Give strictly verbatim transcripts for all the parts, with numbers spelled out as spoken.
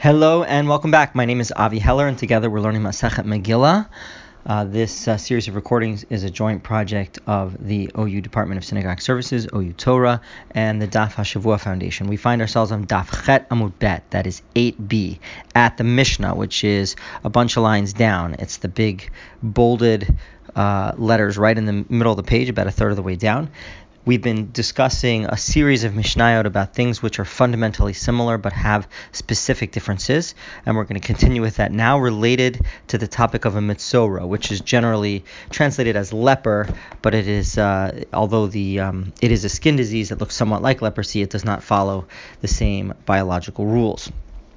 Hello and welcome back. My name is Avi Heller, and together we're learning Masechet Megillah. Uh, this uh, series of recordings is a joint project of the O U Department of Synagogue Services, O U Torah, and the Daf HaShavua Foundation. We find ourselves on Daf Chet Amud Bet, that is eight B, at the Mishnah, which is a bunch of lines down. It's the big bolded uh, letters right in the middle of the page, about a third of the way down. We've been discussing a series of Mishnayot about things which are fundamentally similar but have specific differences, and we're going to continue with that now, related to the topic of a mitzora, which is generally translated as leper, but it is, uh, although the um, it is a skin disease that looks somewhat like leprosy, it does not follow the same biological rules.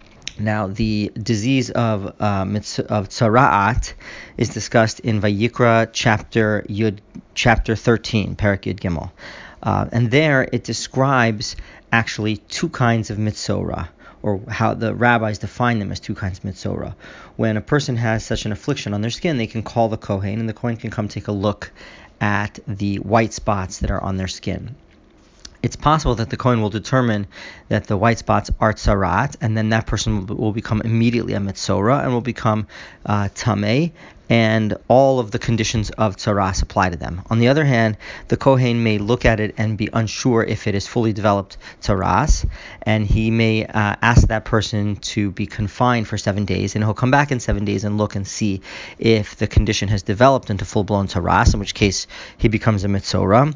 Now, the disease of uh, mitz- of tzara'at is discussed in Vayikra chapter Yud, chapter thirteen, Perek Yud Gimel, uh, and there it describes actually two kinds of mitzora, or how the rabbis define them as two kinds of mitzora. When a person has such an affliction on their skin, they can call the kohen, and the kohen can come take a look at the white spots that are on their skin. It's possible that the Kohen will determine that the white spots are tzarat, and then that person will, will become immediately a mitzora and will become uh, tameh, and all of the conditions of tzaras apply to them. On the other hand, the Kohen may look at it and be unsure if it is fully developed tzaras, and he may uh, ask that person to be confined for seven days, and he'll come back in seven days and look and see if the condition has developed into full-blown tzaras, in which case he becomes a mitzora,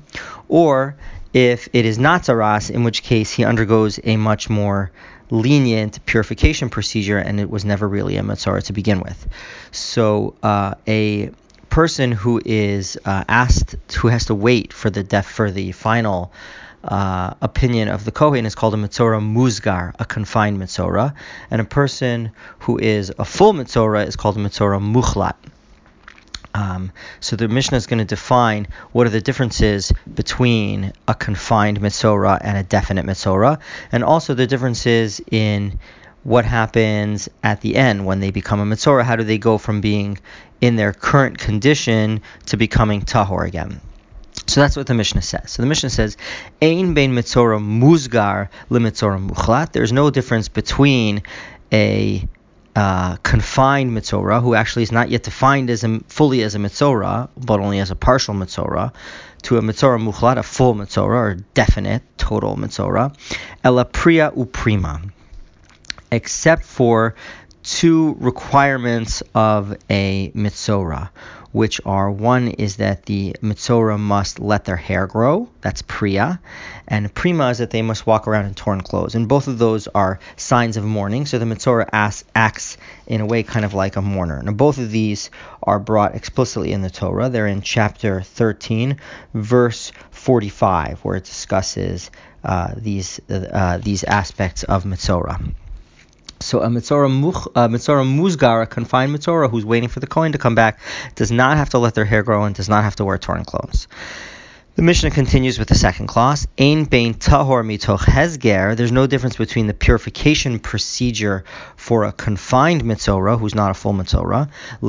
or if it is not tzaras, in which case he undergoes a much more lenient purification procedure, and it was never really a mitzora to begin with. So uh, a person who is uh, asked, who has to wait for the def, for the final uh, opinion of the Kohen is called a mitzora muzgar, a confined mitzora, and a person who is a full mitzora is called a mitzora muchlat. Um, so the Mishnah is going to define what are the differences between a confined mitzora and a definite mitzora, and also the differences in what happens at the end when they become a mitzora. How do they go from being in their current condition to becoming tahor again? So that's what the Mishnah says. So the Mishnah says, Ein bein mitzora muzgar le mitzora muchlat. There's no difference between a Uh, confined mitzora, who actually is not yet defined as a, fully as a mitzora, but only as a partial mitzora, to a mitzora muchlat, a full mitzora, or definite, total mitzora, ela priya uprima, except for two requirements of a mitzora, which are, one is that the mitzora must let their hair grow, that's priya, and prima is that they must walk around in torn clothes, and both of those are signs of mourning, so the mitzora acts, acts in a way kind of like a mourner. Now both of these are brought explicitly in the Torah. They're in chapter thirteen, verse forty-five, where it discusses uh, these uh, these aspects of mitzora. So a mitzora, much, a mitzora muzgar, a confined mitzora who's waiting for the Kohen to come back, does not have to let their hair grow and does not have to wear torn clothes. The Mishnah continues with the second clause. Ein bein tahor mitoch hezger. There's no difference between the purification procedure for a confined mitzora, who's not a full mitzora,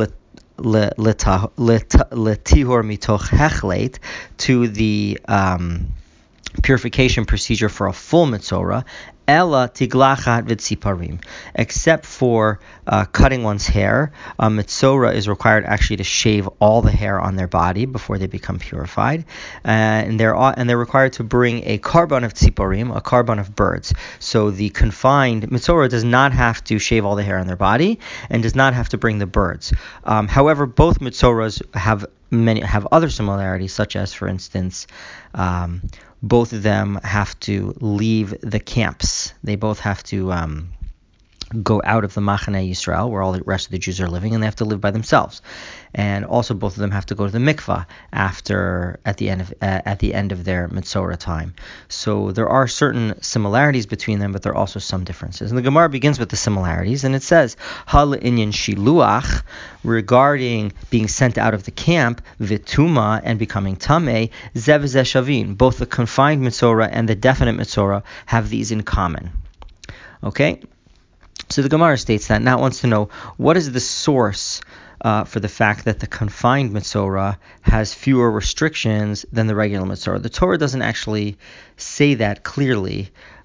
letihor mitoch hechlet, to the um, purification procedure for a full mitzora, ela tiglachat v'tziparim, except for uh, cutting one's hair. A mitzora is required actually to shave all the hair on their body before they become purified, uh, and they're and they're required to bring a korban of tziparim, a korban of birds. So the confined mitzora does not have to shave all the hair on their body and does not have to bring the birds. Um, however, both mitzoras have many have other similarities, such as, for instance, um, both of them have to leave the camps. They both have to um, go out of the Machane Yisrael, where all the rest of the Jews are living, and they have to live by themselves. And also, both of them have to go to the mikvah after at the end of uh, at the end of their mitzora time. So there are certain similarities between them, but there are also some differences. And the Gemara begins with the similarities, and it says hal inyan shiluach, regarding being sent out of the camp, vituma, and becoming tameh, zev zeh shavin. Both the confined mitzora and the definite mitzora have these in common. Okay. So the Gemara states that, now it wants to know, what is the source uh, for the fact that the confined mitzora has fewer restrictions than the regular mitzora? The Torah doesn't actually say that clearly,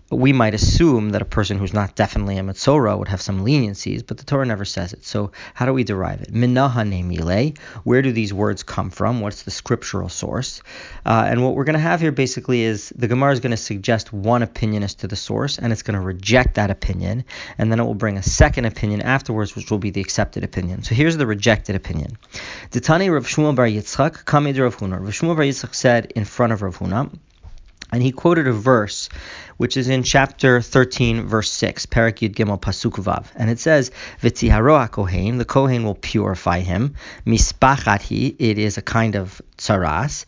we might assume that a person who's not definitely a Metzora would have some leniencies, but the Torah never says it. So how do we derive it? Minaha nemile. Where do these words come from? What's the scriptural source? Uh, and what we're going to have here basically is the Gemara is going to suggest one opinion as to the source, and it's going to reject that opinion, and then it will bring a second opinion afterwards, which will be the accepted opinion. So here's the rejected opinion. Ditani Rav Shmuel bar Yitzchak, Kamid Rav Huna. Rav Shmuel bar Yitzchak said in front of Rav Huna, and he quoted a verse which is in chapter thirteen, verse six, Perek Yud Gimel Pasuk Vav, and it says, "V'tiharo HaKohen," the Kohen will purify him. Mispachat hi, it is a kind of tsaras.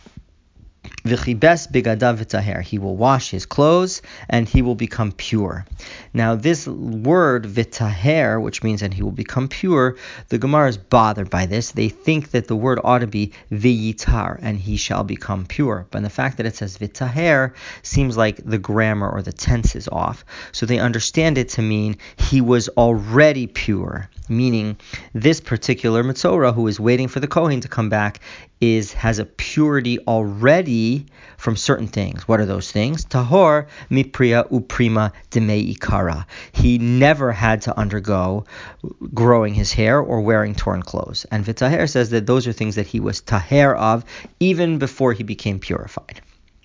V'chibes bigadav v'taher, he will wash his clothes and he will become pure. Now this word v'taher, which means that he will become pure, the Gemara is bothered by this. They think that the word ought to be v'yitar, and he shall become pure. But the fact that it says v'taher seems like the grammar or the tense is off. So they understand it to mean he was already pure, meaning this particular Metzora who is waiting for the Kohen to come back is has a purity already from certain things. What are those things? Tahor mipriya uprima demei ikara. He never had to undergo growing his hair or wearing torn clothes. And V'taher says that those are things that he was taher of even before he became purified.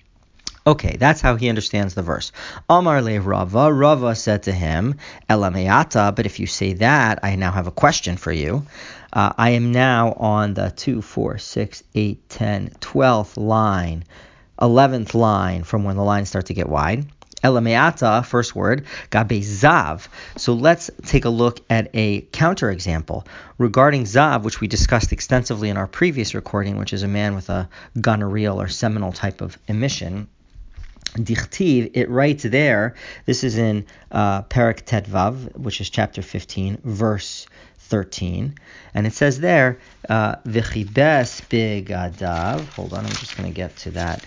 Okay, that's how he understands the verse. Amar le Rava, Rava said to him, Elameata, but if you say that, I now have a question for you. Uh, I am now on the two, four, six, eight, ten, twelfth line, eleventh line from when the lines start to get wide. Elameata, first word, gabe zav. So let's take a look at a counterexample regarding zav, which we discussed extensively in our previous recording, which is a man with a gonorrheal or seminal type of emission. Dichtiv, it writes there, this is in uh, Perek Tetvav, which is chapter fifteen, verse thirteen, and it says there, V'chibes bigadav, hold on, I'm just going to get to that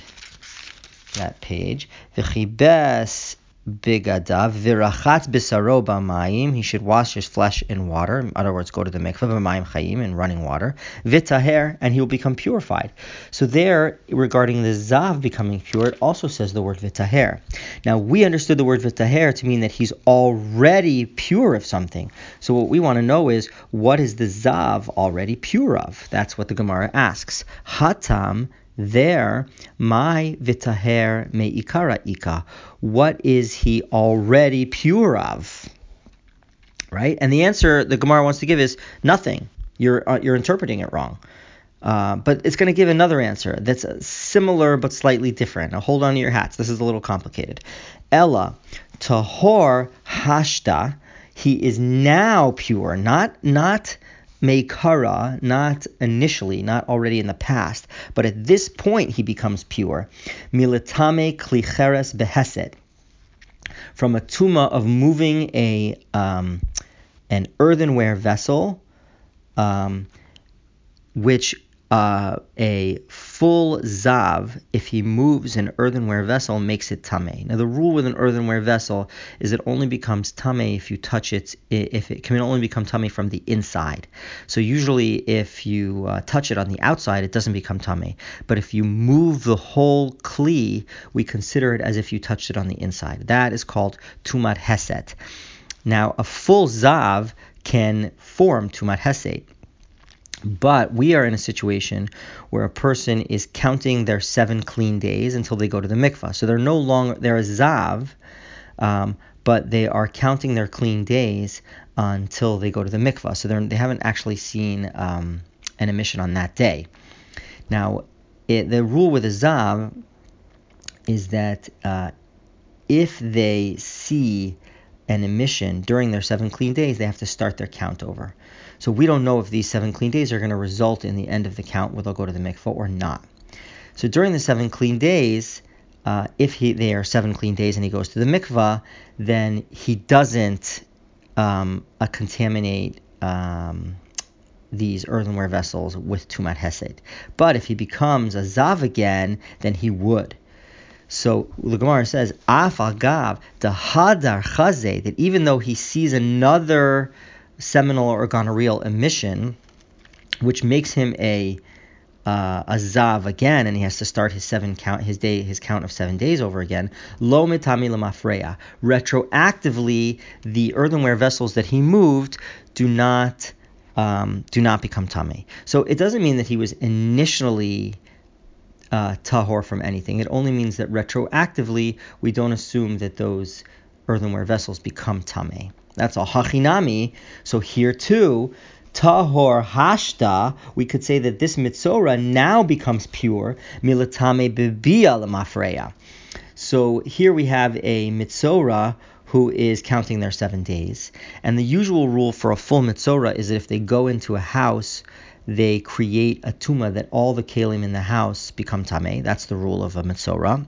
that page, V'chibes bigadav, v'rachatz b'saro b'mayim, he should wash his flesh in water, in other words, go to the mikveh, b'mayim chayim, in running water, v'taher, and he will become purified. So there, regarding the zav becoming pure, it also says the word v'taher. Now, we understood the word v'taher to mean that he's already pure of something. So what we want to know is, what is the zav already pure of? That's what the Gemara asks. Hatam, there, my v'taher me'ikara ika. What is he already pure of? Right? And the answer the Gemara wants to give is nothing. You're uh, you're interpreting it wrong. Uh, but it's going to give another answer that's similar but slightly different. Now hold on to your hats. This is a little complicated. Ella tahor hashta. He is now pure, not not meikara, not initially, not already in the past, but at this point he becomes pure. Militame klicheres beheset, from a tuma of moving a um, an earthenware vessel, um, which uh, a full zav, if he moves an earthenware vessel, makes it tameh. Now the rule with an earthenware vessel is it only becomes tameh if you touch it, if it can only become tameh from the inside. So usually if you uh, touch it on the outside, it doesn't become tameh. But if you move the whole kli, we consider it as if you touched it on the inside. That is called tumat heset. Now a full zav can form tumat heset. But we are in a situation where a person is counting their seven clean days until they go to the mikvah. So they're no longer, they're a zav, um, but they are counting their clean days until they go to the mikvah. So they haven't actually seen um, an emission on that day. Now, it, the rule with a zav is that uh, if they see an emission during their seven clean days, they have to start their count over. So we don't know if these seven clean days are going to result in the end of the count where they'll go to the mikvah or not. So during the seven clean days, uh, if he they are seven clean days and he goes to the mikvah, then he doesn't um, uh, contaminate um, these earthenware vessels with tumat hesed. But if he becomes a zav again, then he would. So the Gemara says, Af agav the hadar chazeh, that even though he sees another seminal or gonorrheal emission, which makes him a uh, a zav again, and he has to start his seven count, his day, his count of seven days over again. Lo mitami lemafreya. Retroactively, the earthenware vessels that he moved do not um, do not become tamei. So it doesn't mean that he was initially uh, tahor from anything. It only means that retroactively we don't assume that those earthenware vessels become tamei. That's all. Hachinami. So here too, tahor hashta, we could say that this mitzora now becomes pure. Milatame bibia lemafreya. So here we have a mitzora who is counting their seven days. And the usual rule for a full mitzora is that if they go into a house, they create a tuma that all the kelim in the house become tamei. That's the rule of a mitzora.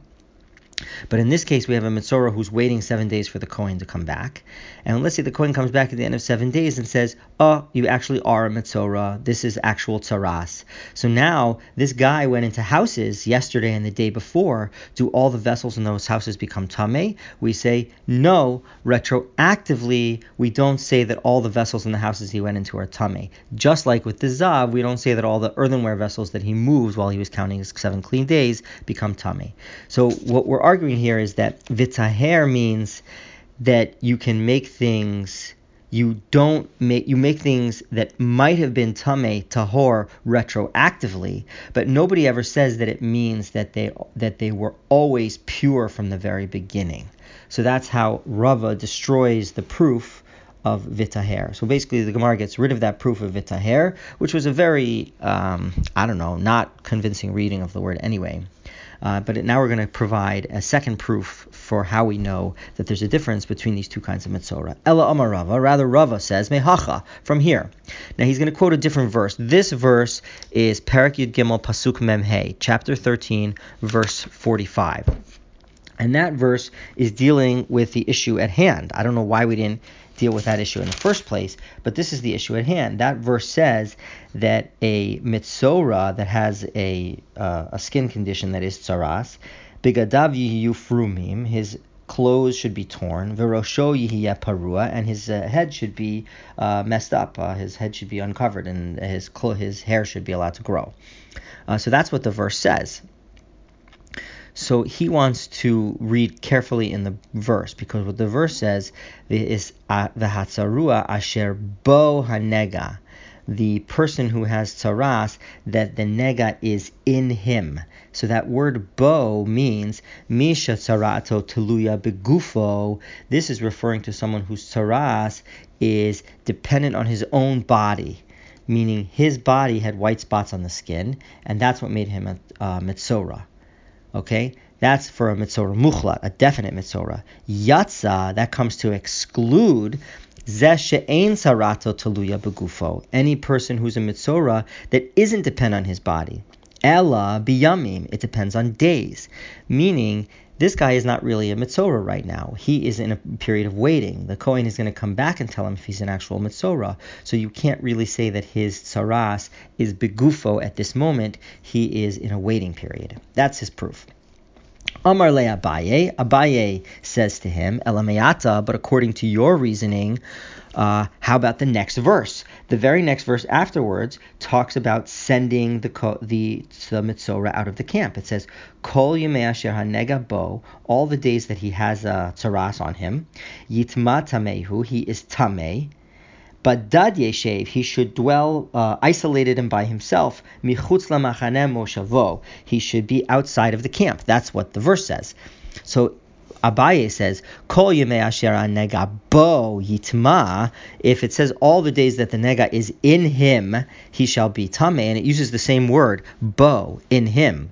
But in this case, we have a mitzora who's waiting seven days for the Kohen to come back. And let's say the Kohen comes back at the end of seven days and says, oh, you actually are a mitzora. This is actual tzaras. So now this guy went into houses yesterday and the day before. Do all the vessels in those houses become tamei? We say, no. Retroactively, we don't say that all the vessels in the houses he went into are tamei. Just like with the zav, we don't say that all the earthenware vessels that he moved while he was counting his seven clean days become tamei. So what we're arguing here is that vitaher means that you can make things, you don't make, you make things that might have been tamei, tahor, retroactively, but nobody ever says that it means that they that they were always pure from the very beginning. So that's how Rava destroys the proof of vitaher. So basically the Gemara gets rid of that proof of vitaher, which was a very, um, I don't know, not convincing reading of the word anyway. Uh, but now we're going to provide a second proof for how we know that there's a difference between these two kinds of mitzora. Ella Amar Rava, rather Rava says, Mehacha, from here. Now he's going to quote a different verse. This verse is Parak Yud Gimel Pasuk Mem Hey, chapter thirteen, verse forty-five. And that verse is dealing with the issue at hand. I don't know why we didn't deal with that issue in the first place, but this is the issue at hand. That verse says that a mitzora that has a uh, a skin condition that is tzaras, bigadav yihiyu frumim, his clothes should be torn, v'rosho yihiyeh parua, and his uh, head should be uh, messed up. Uh, his head should be uncovered, and his clo- his hair should be allowed to grow. Uh, so that's what the verse says. So he wants to read carefully in the verse, because what the verse says is v'hatzarua asher bo hanega, the person who has tzaras, that the nega is in him. So that word bo means misha tzarato teluya begufo. This is referring to someone whose tzaras is dependent on his own body, meaning his body had white spots on the skin, and that's what made him a uh, mitzora. Okay, that's for a mitzora muchlat, a definite mitzora. Yatza, that comes to exclude zeh she'ein sarato teluya begufo, any person who's a mitzora that isn't dependent on his body. Ella biyamim, it depends on days, meaning this guy is not really a mitzora right now. He is in a period of waiting. The Kohen is going to come back and tell him if he's an actual mitzora. So you can't really say that his tzaras is begufo at this moment. He is in a waiting period. That's his proof. Amar le Abaye. Abaye says to him, Elameata, but according to your reasoning, uh, how about the next verse? The very next verse afterwards talks about sending the the, the mitzora out of the camp. It says, Kol yemei asher hanega bo, all the days that he has a tzaras on him, yitma tamehu, he is tamei. But dad yeshev, he should dwell uh, isolated and by himself. Michutz lamachane moshavo, he should be outside of the camp. That's what the verse says. So Abaye says, Kol yemei asher nega bo yitma. If it says all the days that the nega is in him, he shall be tamei, and it uses the same word, bo, in him.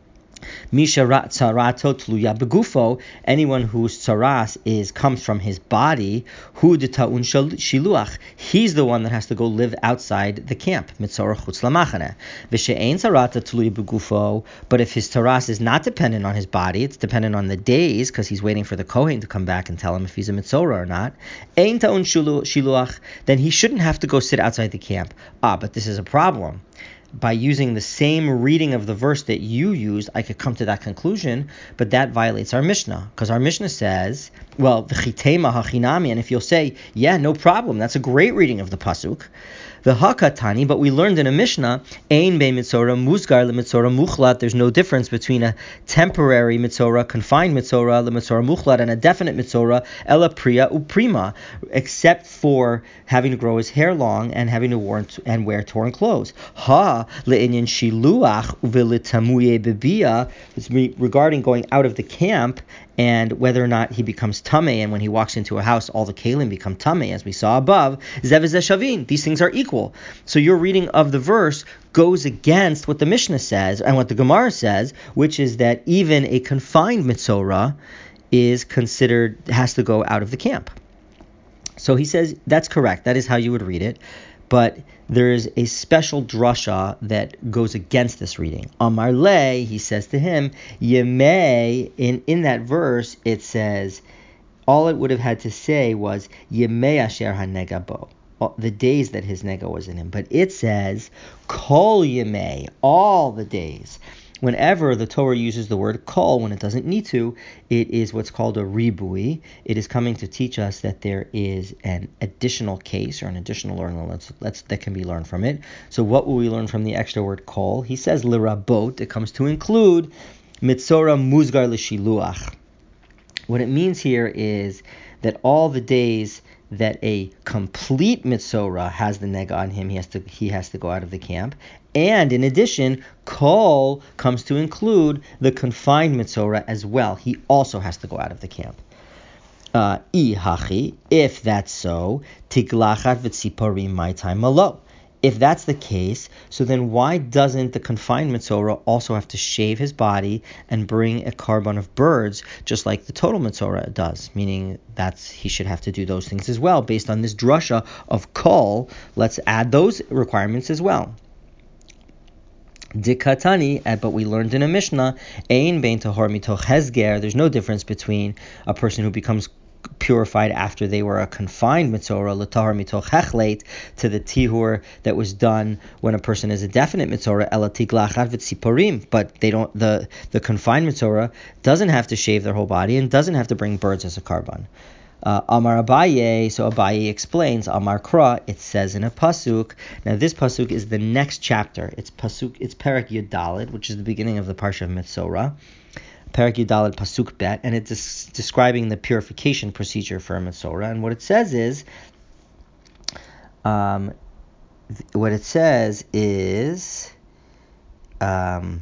Misha tzarato tluya begufo, anyone whose tzaras is comes from his body, hu deta'un shiluach, he's the one that has to go live outside the camp. Mitzora chutz lamachane. V'she'ein tzarata tluya begufo, but if his tzaras is not dependent on his body, it's dependent on the days, because he's waiting for the Kohen to come back and tell him if he's a mitzora or not. Ein ta'un shiluach, then he shouldn't have to go sit outside the camp. Ah, but this is a problem. by using the same reading of the verse that you used, I could come to that conclusion, but that violates our Mishnah, because our Mishnah says, well, v'chitema hachinami, and if you'll say, yeah, no problem, that's a great reading of the pasuk, the hakatani, but we learned in a Mishnah, ein be mitzora musgar le mitzora muchlat. There's no difference between a temporary mitzora, confined mitzora, le mitzora muchlat, and a definite mitzora, ela priya uprima, except for having to grow his hair long and having to wear and wear torn clothes. Ha le'inyan shiluach uvilitamuye bebia, regarding going out of the camp and whether or not he becomes tamei, and when he walks into a house, all the kalim become tamei, as we saw above. Zev v'zeh shavin. These things are equal. So your reading of the verse goes against what the Mishnah says and what the Gemara says, which is that even a confined mitzora is considered, has to go out of the camp. So he says that's correct. That is how you would read it. But there is a special drasha that goes against this reading. Amar le, he says to him, Yemei, in, in that verse, it says, all it would have had to say was, Yemei asher hanega bo, the days that his nega was in him. But it says, Kol Yemei, all the days. Whenever the Torah uses the word kol, when it doesn't need to, it is what's called a ribui. It is coming to teach us that there is an additional case or an additional learning let's, let's, that can be learned from it. So what will we learn from the extra word kol? He says lirabot. It comes to include mitzora musgar l'shiluach. What it means here is that all the days that a complete mitzora has the nega on him, he has to he has to go out of the camp. And in addition, kol comes to include the confined mitzora as well. He also has to go out of the camp. Uh, I hachi, if that's so, tiglachat v'tziparim my time malo. If that's the case, so then why doesn't the confined mitzora also have to shave his body and bring a carbon of birds, just like the total mitzora does? Meaning that's he should have to do those things as well. Based on this drasha of kol, let's add those requirements as well. Dikatani, but we learned in a Mishnah, ein bein tahor mitoch hezger. There's no difference between a person who becomes purified after they were a confined mitzora, l'tahor mitoch hechleit, to the tihur that was done when a person is a definite mitzora, ela tiglachat v'tziporim. But they don't. The the confined mitzora doesn't have to shave their whole body and doesn't have to bring birds as a carbon. Uh, Amar Abaye, so Abaye explains, Amar Kra, it says in a pasuk. Now this pasuk is the next chapter. It's pasuk, it's Perek Yud Daled, which is the beginning of the Parsha of Mitzora. Perek Yud Daled pasuk bet, and it's des- describing the purification procedure for a Mitzora. And what it says is, um, th- what it says is, um,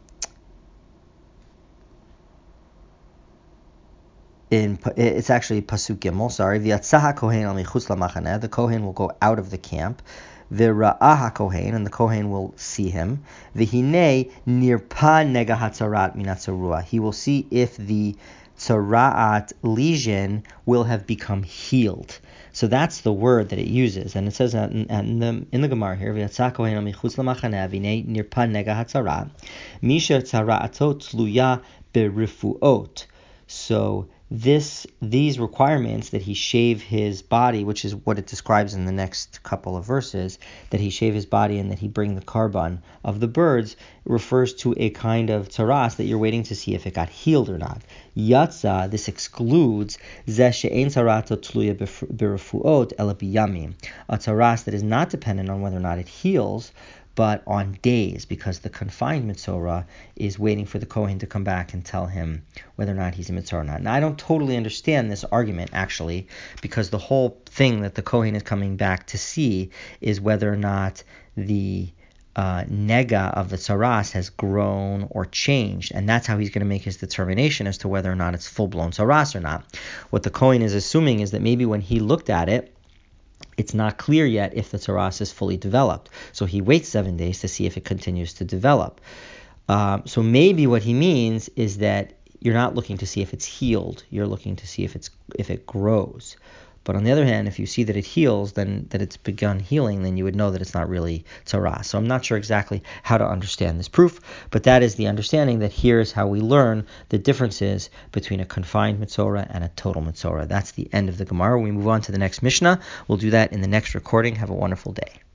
In, it's actually pasuk gimel. Sorry, v'yatzaha kohen al michutz lamachaneh. The kohen will go out of the camp. V'ra'ah kohen, and the kohen will see him. V'hinei nirpa nega hatzarat minatzarua. He will see if the tzaraat lesion will have become healed. So that's the word that it uses, and it says in, in the in the Gemara here, v'yatzaha kohen al michutz lamachaneh v'hinei nirpa nega hatzarat misher tzaraato tluya berifuot. So this these requirements that he shave his body, which is what it describes in the next couple of verses, that he shave his body and that he bring the carbon of the birds, refers to a kind of tzaras that you're waiting to see if it got healed or not. Yatza, this excludes zeh she'ein tzarato tluya b'refuot ela biyamim, a tzaras that is not dependent on whether or not it heals, but on days, because the confined mitzora is waiting for the kohen to come back and tell him whether or not he's a mitzora or not. Now, I don't totally understand this argument, actually, because the whole thing that the kohen is coming back to see is whether or not the uh, nega of the tzaras has grown or changed, and that's how he's going to make his determination as to whether or not it's full-blown tzaras or not. What the kohen is assuming is that maybe when he looked at it, it's not clear yet if the tzaras is fully developed. So he waits seven days to see if it continues to develop. Um, so maybe what he means is that you're not looking to see if it's healed. You're looking to see if it's if it grows. But on the other hand, if you see that it heals, then that it's begun healing, then you would know that it's not really tzaras. So I'm not sure exactly how to understand this proof, but that is the understanding that here is how we learn the differences between a confined mitzora and a total mitzora. That's the end of the Gemara. We move on to the next Mishnah. We'll do that in the next recording. Have a wonderful day.